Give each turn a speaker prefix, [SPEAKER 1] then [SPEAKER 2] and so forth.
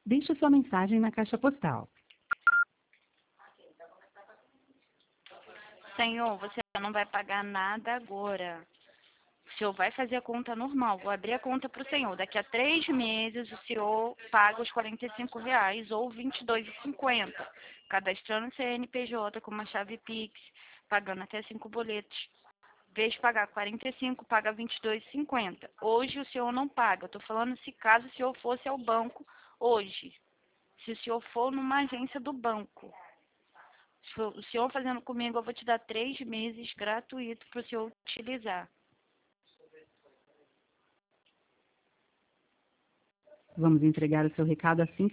[SPEAKER 1] Deixe sua mensagem na caixa postal.
[SPEAKER 2] Senhor, você não vai pagar nada agora. O senhor vai fazer a conta normal. Vou abrir a conta para o senhor. Daqui a 3 meses, o senhor paga os R$ 45 ou R$ 22,50, cadastrando o CNPJ com uma chave Pix, pagando até 5 boletos. Em vez de pagar 45, paga 22,50. Hoje o senhor não paga. Estou falando se caso o senhor fosse ao banco hoje. Se o senhor for numa agência do banco. O senhor fazendo comigo, eu vou te dar 3 meses gratuito para o senhor utilizar.
[SPEAKER 1] Vamos entregar o seu recado assim